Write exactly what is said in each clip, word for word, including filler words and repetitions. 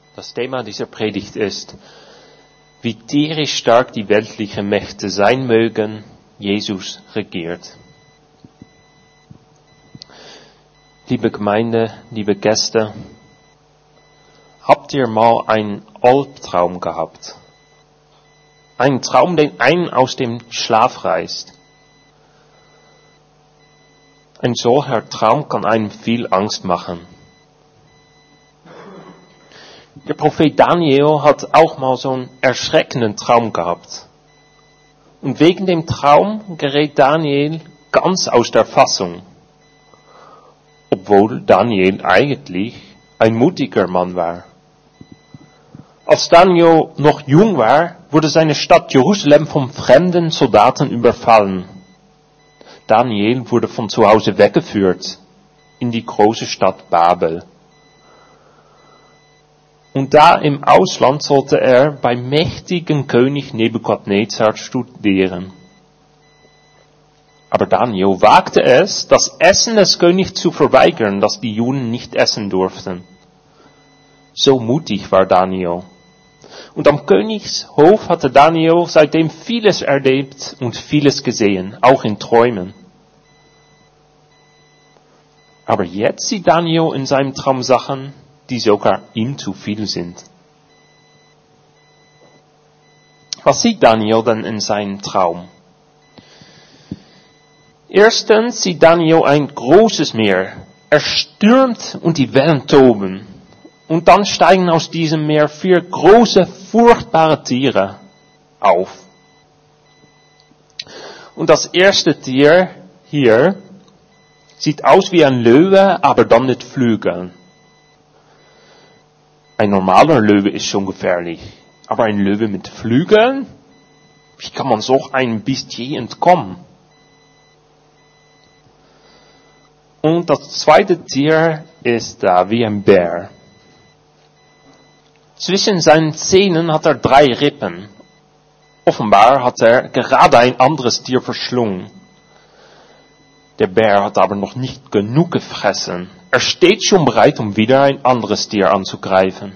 Das Thema dieser Predigt ist, wie tierisch stark die weltlichen Mächte sein mögen, Jesus regiert. Liebe Gemeinde, liebe Gäste, habt ihr mal einen Albtraum gehabt? Einen Traum, den einen aus dem Schlaf reißt. Ein solcher Traum kann einem viel Angst machen. Der Prophet Daniel hat auch mal so einen erschreckenden Traum gehabt. Und wegen dem Traum gerät Daniel ganz aus der Fassung. Obwohl Daniel eigentlich ein mutiger Mann war. Als Daniel noch jung war, wurde seine Stadt Jerusalem von fremden Soldaten überfallen. Daniel wurde von zu Hause weggeführt in die große Stadt Babel. Und da im Ausland sollte er beim mächtigen König Nebukadnezar studieren. Aber Daniel wagte es, das Essen des Königs zu verweigern, das die Juden nicht essen durften. So mutig war Daniel. Und am Königshof hatte Daniel seitdem vieles erlebt und vieles gesehen, auch in Träumen. Aber jetzt sieht Daniel in seinem Traum Sachen, die sogar ihm zu viel sind. Was sieht Daniel denn in seinem Traum? Erstens sieht Daniel ein großes Meer. Er stürmt und die Wellen toben. Und dann steigen aus diesem Meer vier große, furchtbare Tiere auf. Und das erste Tier hier sieht aus wie ein Löwe, aber dann mit Flügeln. Ein normaler Löwe ist schon gefährlich. Aber ein Löwe mit Flügeln? Wie kann man so einem Bestier entkommen? Und das zweite Tier ist da wie ein Bär. Zwischen seinen Zähnen hat er drei Rippen. Offenbar hat er gerade ein anderes Tier verschlungen. Der Bär hat aber noch nicht genug gefressen. Er steht schon bereit, um wieder ein anderes Tier anzugreifen.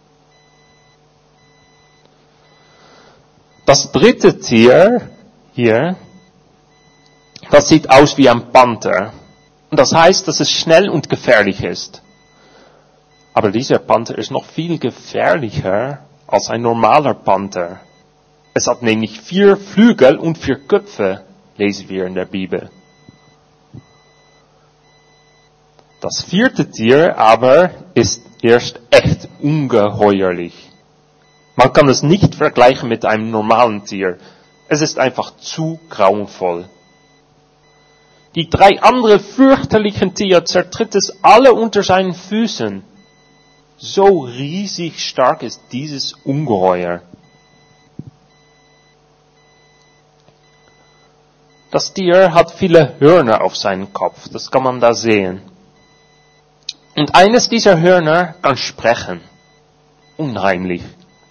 Das dritte Tier hier, das sieht aus wie ein Panther. Und das heißt, dass es schnell und gefährlich ist. Aber dieser Panther ist noch viel gefährlicher als ein normaler Panther. Es hat nämlich vier Flügel und vier Köpfe, lesen wir in der Bibel. Das vierte Tier aber ist erst echt ungeheuerlich. Man kann es nicht vergleichen mit einem normalen Tier. Es ist einfach zu grauenvoll. Die drei anderen fürchterlichen Tiere zertritt es alle unter seinen Füßen. So riesig stark ist dieses Ungeheuer. Das Tier hat viele Hörner auf seinem Kopf, das kann man da sehen. Und eines dieser Hörner kann sprechen. Unheimlich.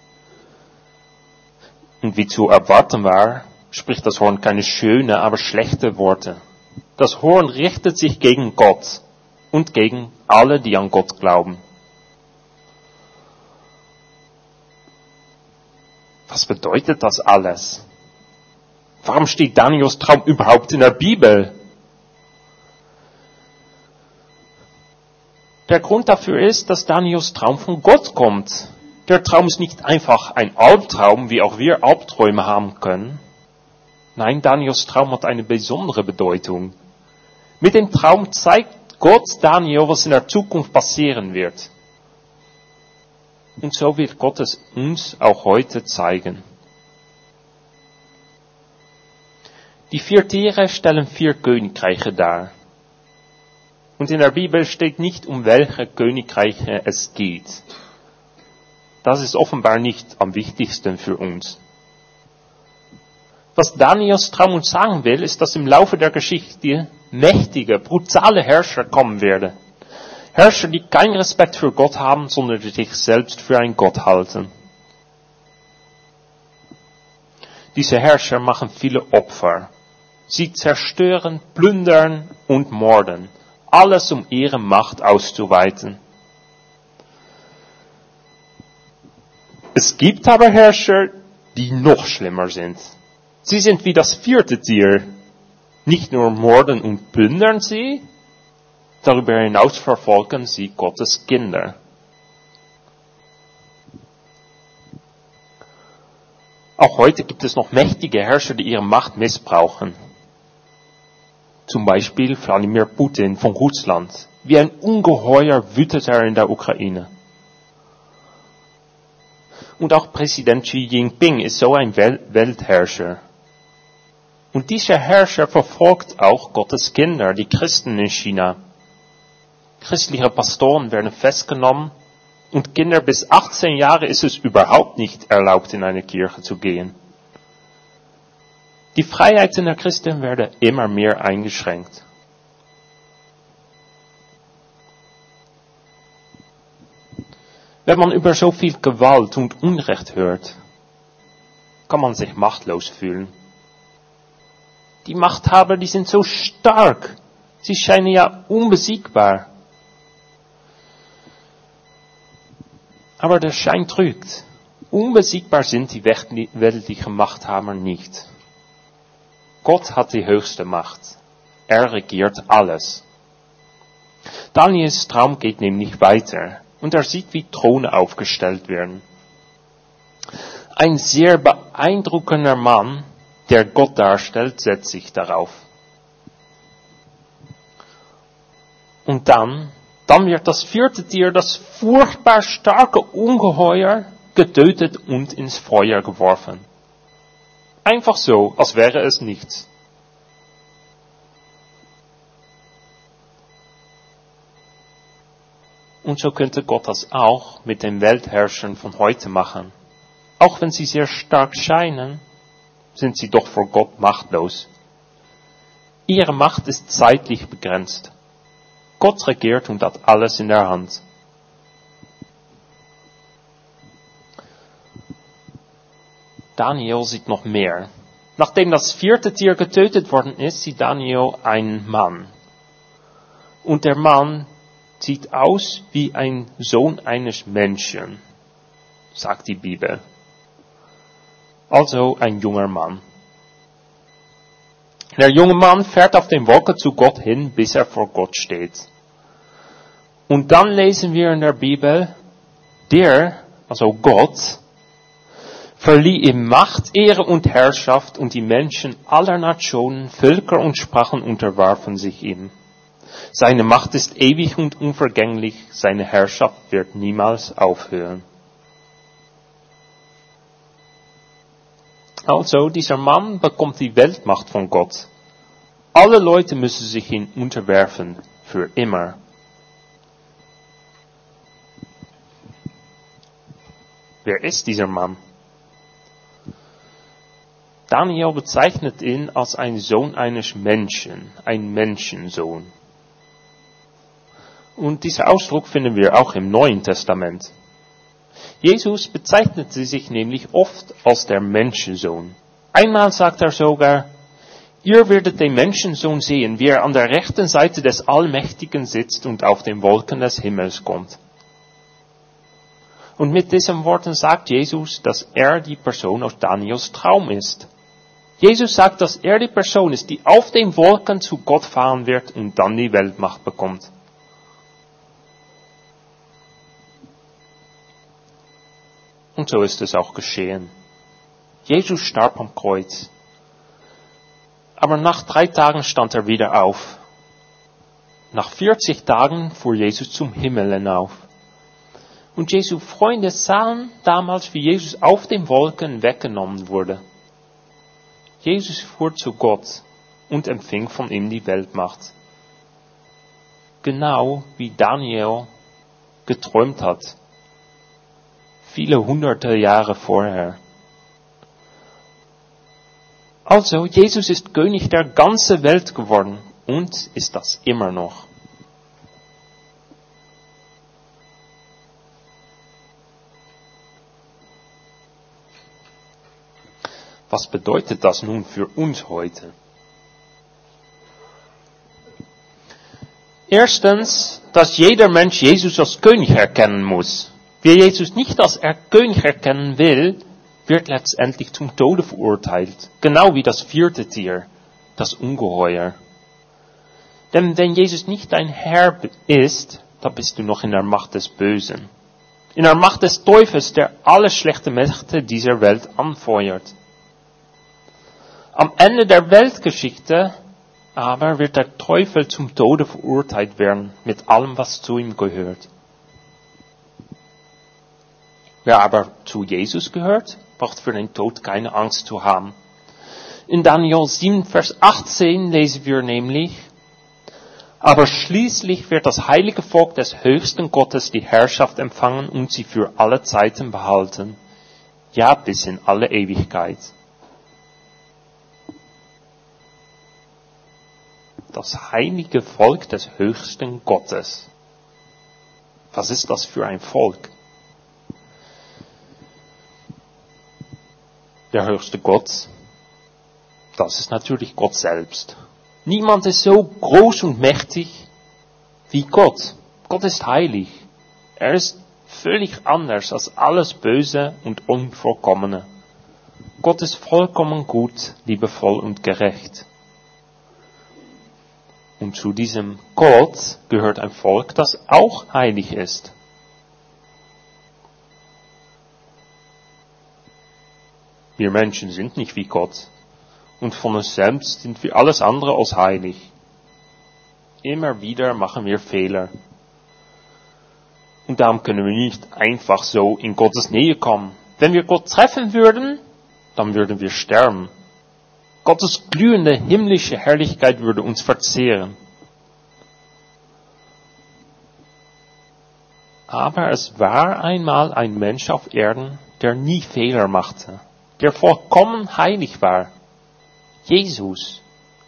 Und wie zu erwarten war, spricht das Horn keine schönen, aber schlechte Worte. Das Horn richtet sich gegen Gott und gegen alle, die an Gott glauben. Was bedeutet das alles? Warum steht Daniels Traum überhaupt in der Bibel? Der Grund dafür ist, dass Daniels Traum von Gott kommt. Der Traum ist nicht einfach ein Albtraum, wie auch wir Albträume haben können. Nein, Daniels Traum hat eine besondere Bedeutung. Mit dem Traum zeigt Gott Daniel, was in der Zukunft passieren wird. Und so wird Gott es uns auch heute zeigen. Die vier Tiere stellen vier Königreiche dar. Und in der Bibel steht nicht, um welche Königreiche es geht. Das ist offenbar nicht am wichtigsten für uns. Was Daniels Traum uns sagen will, ist, dass im Laufe der Geschichte mächtige, brutale Herrscher kommen werden. Herrscher, die keinen Respekt für Gott haben, sondern die sich selbst für einen Gott halten. Diese Herrscher machen viele Opfer. Sie zerstören, plündern und morden. Alles, um ihre Macht auszuweiten. Es gibt aber Herrscher, die noch schlimmer sind. Sie sind wie das vierte Tier. Nicht nur morden und plündern sie, darüber hinaus verfolgen sie Gottes Kinder. Auch heute gibt es noch mächtige Herrscher, die ihre Macht missbrauchen. Zum Beispiel Wladimir Putin von Russland. Wie ein Ungeheuer wütet er in der Ukraine. Und auch Präsident Xi Jinping ist so ein Wel- Weltherrscher. Und dieser Herrscher verfolgt auch Gottes Kinder, die Christen in China. Christliche Pastoren werden festgenommen und Kinder bis achtzehn Jahre ist es überhaupt nicht erlaubt, in eine Kirche zu gehen. Die Freiheiten der Christen werden immer mehr eingeschränkt. Wenn man über so viel Gewalt und Unrecht hört, kann man sich machtlos fühlen. Die Machthaber, die sind so stark. Sie scheinen ja unbesiegbar. Aber der Schein trügt. Unbesiegbar sind die weltlichen Machthaber nicht. Gott hat die höchste Macht. Er regiert alles. Daniels Traum geht nämlich weiter. Und er sieht, wie Throne aufgestellt werden. Ein sehr beeindruckender Mann, der Gott darstellt, setzt sich darauf. Und dann, dann wird das vierte Tier, das furchtbar starke Ungeheuer, getötet und ins Feuer geworfen. Einfach so, als wäre es nichts. Und so könnte Gott das auch mit den Weltherrschern von heute machen. Auch wenn sie sehr stark scheinen, sind sie doch vor Gott machtlos. Ihre Macht ist zeitlich begrenzt. Gott regiert und hat alles in der Hand. Daniel sieht noch mehr. Nachdem das vierte Tier getötet worden ist, sieht Daniel einen Mann. Und der Mann sieht aus wie ein Sohn eines Menschen, sagt die Bibel. Also ein junger Mann. Der junge Mann fährt auf den Wolken zu Gott hin, bis er vor Gott steht. Und dann lesen wir in der Bibel, der, also Gott, verlieh ihm Macht, Ehre und Herrschaft und die Menschen aller Nationen, Völker und Sprachen unterwarfen sich ihm. Seine Macht ist ewig und unvergänglich, seine Herrschaft wird niemals aufhören. Also, dieser Mann bekommt die Weltmacht von Gott. Alle Leute müssen sich ihm unterwerfen, für immer. Wer ist dieser Mann? Daniel bezeichnet ihn als ein Sohn eines Menschen, ein Menschensohn. Und dieser Ausdruck finden wir auch im Neuen Testament. Jesus bezeichnete sich nämlich oft als der Menschensohn. Einmal sagt er sogar, ihr werdet den Menschensohn sehen, wie er an der rechten Seite des Allmächtigen sitzt und auf den Wolken des Himmels kommt. Und mit diesen Worten sagt Jesus, dass er die Person aus Daniels Traum ist. Jesus sagt, dass er die Person ist, die auf den Wolken zu Gott fahren wird und dann die Weltmacht bekommt. Und so ist es auch geschehen. Jesus starb am Kreuz. Aber nach drei Tagen stand er wieder auf. Nach vierzig Tagen fuhr Jesus zum Himmel hinauf. Und Jesu Freunde sahen damals, wie Jesus auf den Wolken weggenommen wurde. Jesus fuhr zu Gott und empfing von ihm die Weltmacht. Genau wie Daniel geträumt hat. Viele hunderte Jahre vorher. Also, Jesus ist König der ganzen Welt geworden und ist das immer noch. Was bedeutet das nun für uns heute? Erstens, dass jeder Mensch Jesus als König erkennen muss. Wer Jesus nicht als König erkennen will, wird letztendlich zum Tode verurteilt. Genau wie das vierte Tier, das Ungeheuer. Denn wenn Jesus nicht dein Herr ist, dann bist du noch in der Macht des Bösen. In der Macht des Teufels, der alle schlechten Mächte dieser Welt anfeuert. Am Ende der Weltgeschichte aber wird der Teufel zum Tode verurteilt werden, mit allem, was zu ihm gehört. Wer aber zu Jesus gehört, braucht für den Tod keine Angst zu haben. In Daniel sieben, Vers achtzehn lesen wir nämlich, aber schließlich wird das heilige Volk des höchsten Gottes die Herrschaft empfangen und sie für alle Zeiten behalten. Ja, bis in alle Ewigkeit. Das heilige Volk des höchsten Gottes. Was ist das für ein Volk? Der höchste Gott, das ist natürlich Gott selbst. Niemand ist so groß und mächtig wie Gott. Gott ist heilig. Er ist völlig anders als alles Böse und Unvollkommene. Gott ist vollkommen gut, liebevoll und gerecht. Und zu diesem Gott gehört ein Volk, das auch heilig ist. Wir Menschen sind nicht wie Gott. Und von uns selbst sind wir alles andere als heilig. Immer wieder machen wir Fehler. Und darum können wir nicht einfach so in Gottes Nähe kommen. Wenn wir Gott treffen würden, dann würden wir sterben. Gottes glühende himmlische Herrlichkeit würde uns verzehren. Aber es war einmal ein Mensch auf Erden, der nie Fehler machte, der vollkommen heilig war. Jesus.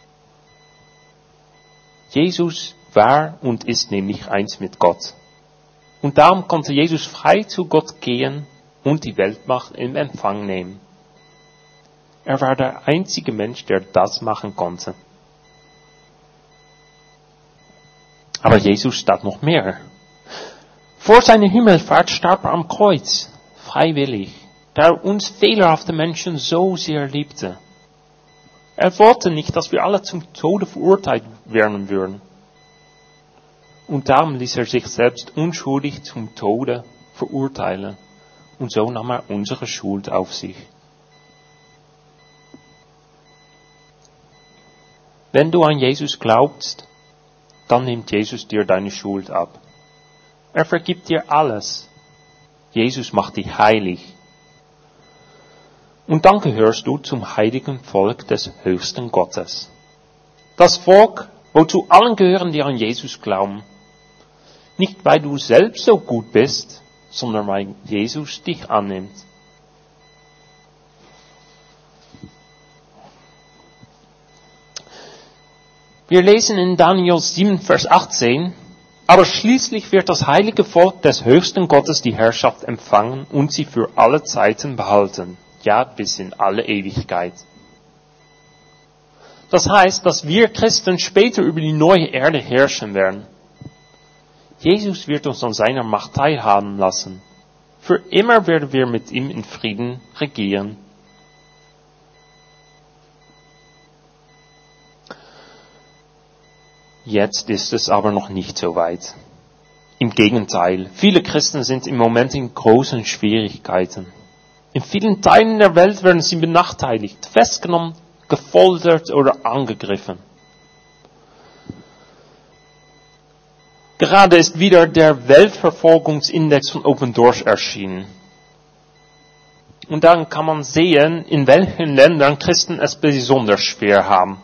Jesus war und ist nämlich eins mit Gott. Und darum konnte Jesus frei zu Gott gehen und die Weltmacht in Empfang nehmen. Er war der einzige Mensch, der das machen konnte. Aber Jesus tat noch mehr. Vor seiner Himmelfahrt starb er am Kreuz, freiwillig, da er uns fehlerhafte Menschen so sehr liebte. Er wollte nicht, dass wir alle zum Tode verurteilt werden würden. Und darum ließ er sich selbst unschuldig zum Tode verurteilen. Und so nahm er unsere Schuld auf sich. Wenn du an Jesus glaubst, dann nimmt Jesus dir deine Schuld ab. Er vergibt dir alles. Jesus macht dich heilig. Und dann gehörst du zum heiligen Volk des höchsten Gottes. Das Volk, wozu allen gehören, die an Jesus glauben. Nicht weil du selbst so gut bist, sondern weil Jesus dich annimmt. Wir lesen in Daniel sieben, Vers achtzehn, aber schließlich wird das heilige Volk des höchsten Gottes die Herrschaft empfangen und sie für alle Zeiten behalten. Ja, bis in alle Ewigkeit. Das heißt, dass wir Christen später über die neue Erde herrschen werden. Jesus wird uns an seiner Macht teilhaben lassen. Für immer werden wir mit ihm in Frieden regieren. Jetzt ist es aber noch nicht so weit. Im Gegenteil, viele Christen sind im Moment in großen Schwierigkeiten. In vielen Teilen der Welt werden sie benachteiligt, festgenommen, gefoltert oder angegriffen. Gerade ist wieder der Weltverfolgungsindex von Open Doors erschienen. Und dann kann man sehen, in welchen Ländern Christen es besonders schwer haben.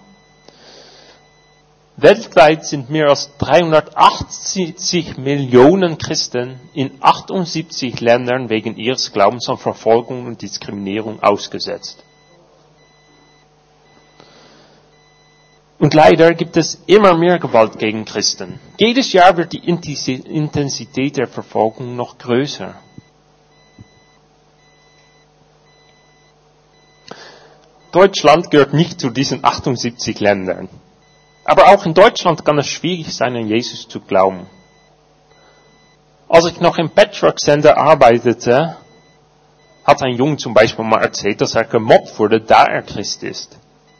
Weltweit sind mehr als dreihundertachtzig Millionen Christen in achtundsiebzig Ländern wegen ihres Glaubens an Verfolgung und Diskriminierung ausgesetzt. Und leider gibt es immer mehr Gewalt gegen Christen. Jedes Jahr wird die Intensität der Verfolgung noch größer. Deutschland gehört nicht zu diesen achtundsiebzig Ländern. Aber auch in Deutschland kann es schwierig sein, an Jesus zu glauben. Als ich noch im Patchwork Center arbeitete, hat ein Junge zum Beispiel mal erzählt, dass er gemobbt wurde, da er Christ ist.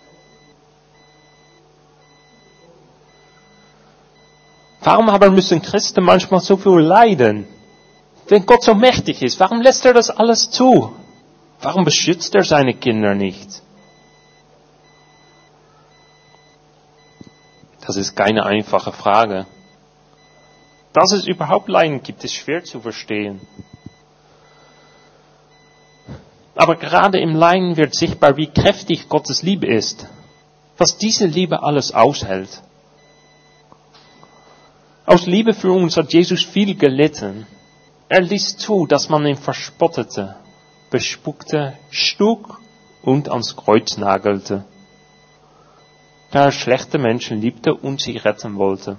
Warum aber müssen Christen manchmal so viel leiden? Wenn Gott so mächtig ist, warum lässt er das alles zu? Warum beschützt er seine Kinder nicht? Das ist keine einfache Frage. Dass es überhaupt Leiden gibt, ist schwer zu verstehen. Aber gerade im Leiden wird sichtbar, wie kräftig Gottes Liebe ist. Was diese Liebe alles aushält. Aus Liebe für uns hat Jesus viel gelitten. Er ließ zu, dass man ihn verspottete, bespuckte, schlug und ans Kreuz nagelte. Da er schlechte Menschen liebte und sie retten wollte.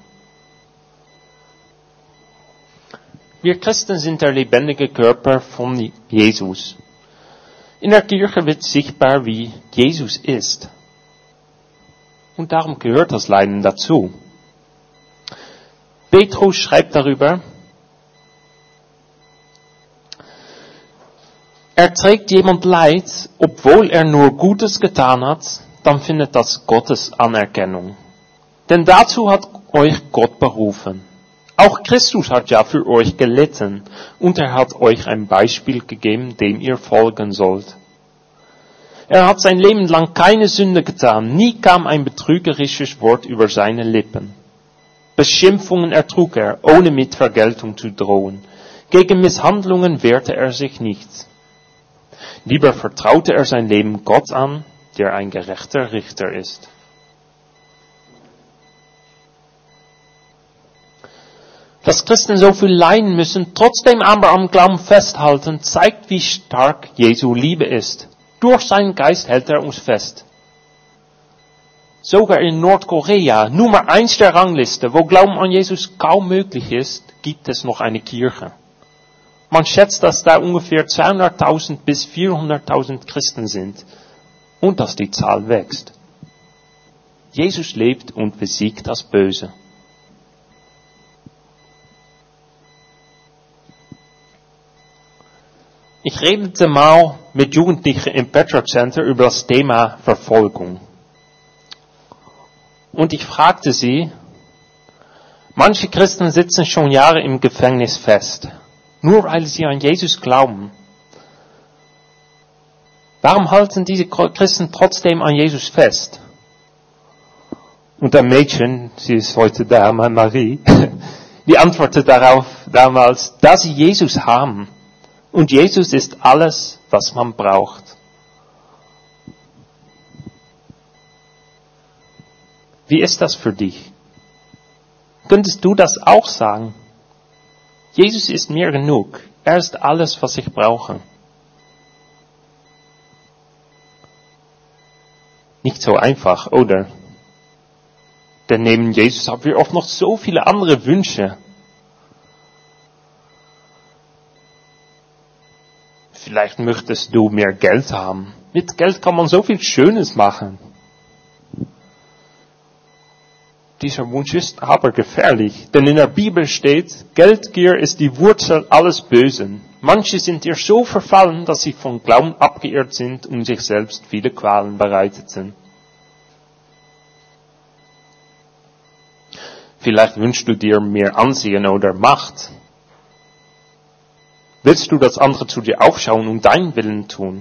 Wir Christen sind der lebendige Körper von Jesus. In der Kirche wird sichtbar, wie Jesus ist. Und darum gehört das Leiden dazu. Petrus schreibt darüber, erträgt jemand Leid, obwohl er nur Gutes getan hat, dann findet das Gottes Anerkennung. Denn dazu hat euch Gott berufen. Auch Christus hat ja für euch gelitten und er hat euch ein Beispiel gegeben, dem ihr folgen sollt. Er hat sein Leben lang keine Sünde getan, nie kam ein betrügerisches Wort über seine Lippen. Beschimpfungen ertrug er, ohne mit Vergeltung zu drohen. Gegen Misshandlungen wehrte er sich nicht. Lieber vertraute er sein Leben Gott an, der ein gerechter Richter ist. Dass Christen so viel leiden müssen, trotzdem aber am Glauben festhalten, zeigt, wie stark Jesu Liebe ist. Durch seinen Geist hält er uns fest. Sogar in Nordkorea, Nummer eins der Rangliste, wo Glauben an Jesus kaum möglich ist, gibt es noch eine Kirche. Man schätzt, dass da ungefähr zweihunderttausend bis vierhunderttausend Christen sind und dass die Zahl wächst. Jesus lebt und besiegt das Böse. Ich redete mal mit Jugendlichen im Patchwork Center über das Thema Verfolgung. Und ich fragte sie, manche Christen sitzen schon Jahre im Gefängnis fest, nur weil sie an Jesus glauben. Warum halten diese Christen trotzdem an Jesus fest? Und ein Mädchen, sie ist heute da, Marie, die antwortete darauf damals, da sie Jesus haben. Und Jesus ist alles, was man braucht. Wie ist das für dich? Könntest du das auch sagen? Jesus ist mir genug. Er ist alles, was ich brauche. Nicht so einfach, oder? Denn neben Jesus haben wir oft noch so viele andere Wünsche. Vielleicht möchtest du mehr Geld haben. Mit Geld kann man so viel Schönes machen. Dieser Wunsch ist aber gefährlich, denn in der Bibel steht, Geldgier ist die Wurzel alles Bösen. Manche sind ihr so verfallen, dass sie vom Glauben abgeirrt sind und sich selbst viele Qualen bereiteten. Vielleicht wünschst du dir mehr Ansehen oder Macht. Willst du, dass andere zu dir aufschauen und deinen Willen tun?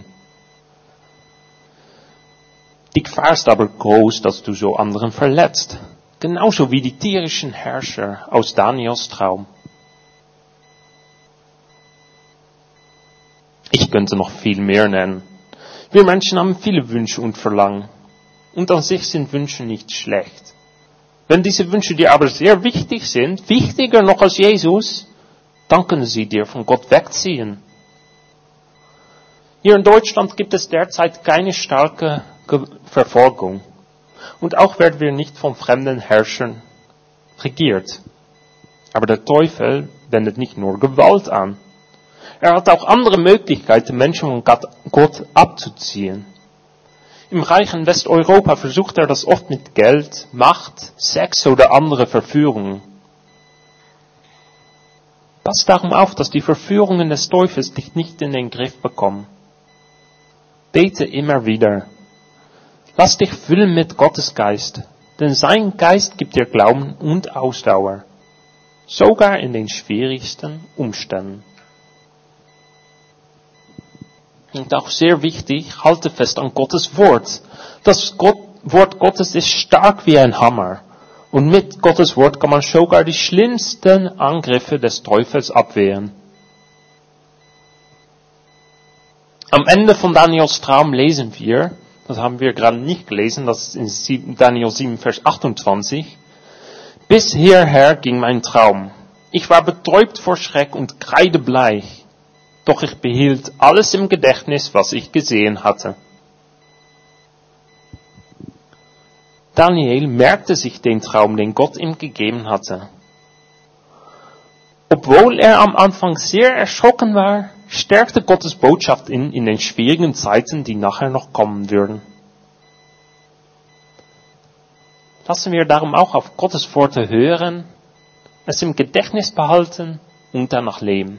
Die Gefahr ist aber groß, dass du so anderen verletzt. Genauso wie die tierischen Herrscher aus Daniels Traum. Ich könnte noch viel mehr nennen. Wir Menschen haben viele Wünsche und Verlangen. Und an sich sind Wünsche nicht schlecht. Wenn diese Wünsche dir aber sehr wichtig sind, wichtiger noch als Jesus, dann können sie dir von Gott wegziehen. Hier in Deutschland gibt es derzeit keine starke Verfolgung. Und auch werden wir nicht von fremden Herrschern regiert. Aber der Teufel wendet nicht nur Gewalt an. Er hat auch andere Möglichkeiten, Menschen von Gott abzuziehen. Im reichen Westeuropa versucht er das oft mit Geld, Macht, Sex oder andere Verführungen. Pass darum auf, dass die Verführungen des Teufels dich nicht in den Griff bekommen. Bete immer wieder. Lass dich füllen mit Gottes Geist, denn sein Geist gibt dir Glauben und Ausdauer, sogar in den schwierigsten Umständen. Und auch sehr wichtig, halte fest an Gottes Wort. Das Gott, Wort Gottes ist stark wie ein Hammer. Und mit Gottes Wort kann man sogar die schlimmsten Angriffe des Teufels abwehren. Am Ende von Daniels Traum lesen wir, das haben wir gerade nicht gelesen, das ist in Daniel sieben, Vers achtundzwanzig. Bis hierher ging mein Traum. Ich war betäubt vor Schreck und kreidebleich. Doch ich behielt alles im Gedächtnis, was ich gesehen hatte. Daniel merkte sich den Traum, den Gott ihm gegeben hatte. Obwohl er am Anfang sehr erschrocken war, stärkte Gottes Botschaft ihn in den schwierigen Zeiten, die nachher noch kommen würden. Lassen wir darum auch auf Gottes Worte hören, es im Gedächtnis behalten und danach leben.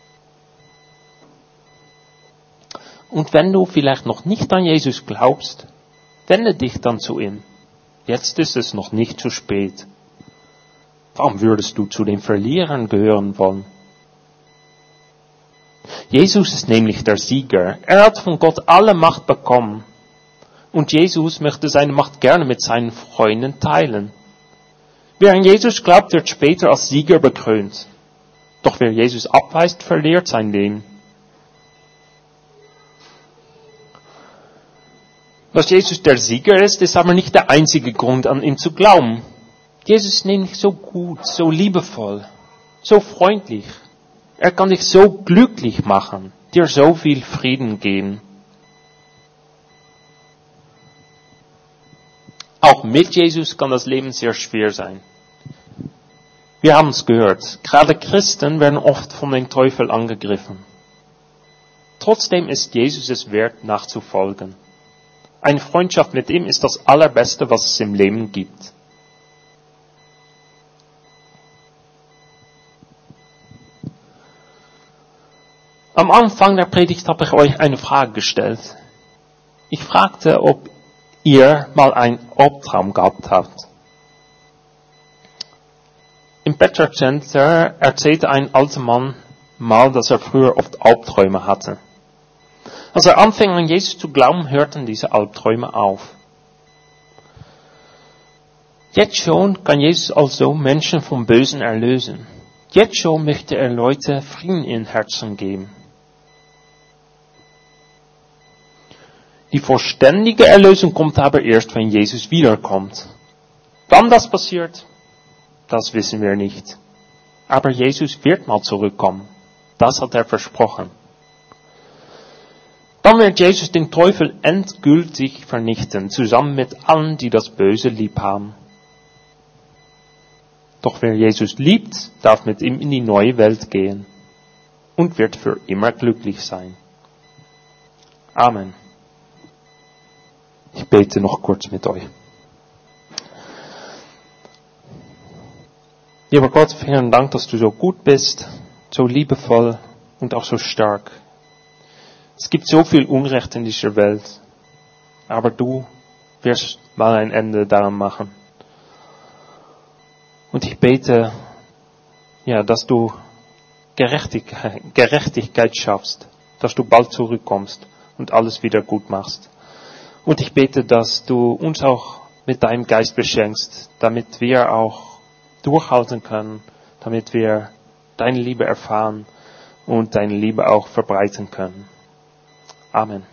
Und wenn du vielleicht noch nicht an Jesus glaubst, wende dich dann zu ihm. Jetzt ist es noch nicht zu spät. Warum würdest du zu den Verlierern gehören wollen? Jesus ist nämlich der Sieger. Er hat von Gott alle Macht bekommen. Und Jesus möchte seine Macht gerne mit seinen Freunden teilen. Wer an Jesus glaubt, wird später als Sieger bekrönt. Doch wer Jesus abweist, verliert sein Leben. Dass Jesus der Sieger ist, ist aber nicht der einzige Grund, an ihn zu glauben. Jesus ist nämlich so gut, so liebevoll, so freundlich. Er kann dich so glücklich machen, dir so viel Frieden geben. Auch mit Jesus kann das Leben sehr schwer sein. Wir haben es gehört, gerade Christen werden oft von den Teufel angegriffen. Trotzdem ist Jesus es wert, nachzufolgen. Eine Freundschaft mit ihm ist das Allerbeste, was es im Leben gibt. Am Anfang der Predigt habe ich euch eine Frage gestellt. Ich fragte, ob ihr mal einen Albtraum gehabt habt. Im Better Center erzählte ein alter Mann mal, dass er früher oft Albträume hatte. Als er anfing an Jesus zu glauben, hörten diese Albträume auf. Jetzt schon kann Jesus also Menschen vom Bösen erlösen. Jetzt schon möchte er Leute Frieden in Herzen geben. Die vollständige Erlösung kommt aber erst, wenn Jesus wiederkommt. Wann das passiert, das wissen wir nicht. Aber Jesus wird mal zurückkommen. Das hat er versprochen. Dann wird Jesus den Teufel endgültig vernichten, zusammen mit allen, die das Böse lieb haben. Doch wer Jesus liebt, darf mit ihm in die neue Welt gehen und wird für immer glücklich sein. Amen. Ich bete noch kurz mit euch. Lieber Gott, vielen Dank, dass du so gut bist, so liebevoll und auch so stark. Es gibt so viel Unrecht in dieser Welt, aber du wirst mal ein Ende daran machen. Und ich bete, ja, dass du Gerechtigkeit, Gerechtigkeit schaffst, dass du bald zurückkommst und alles wieder gut machst. Und ich bete, dass du uns auch mit deinem Geist beschenkst, damit wir auch durchhalten können, damit wir deine Liebe erfahren und deine Liebe auch verbreiten können. Amen.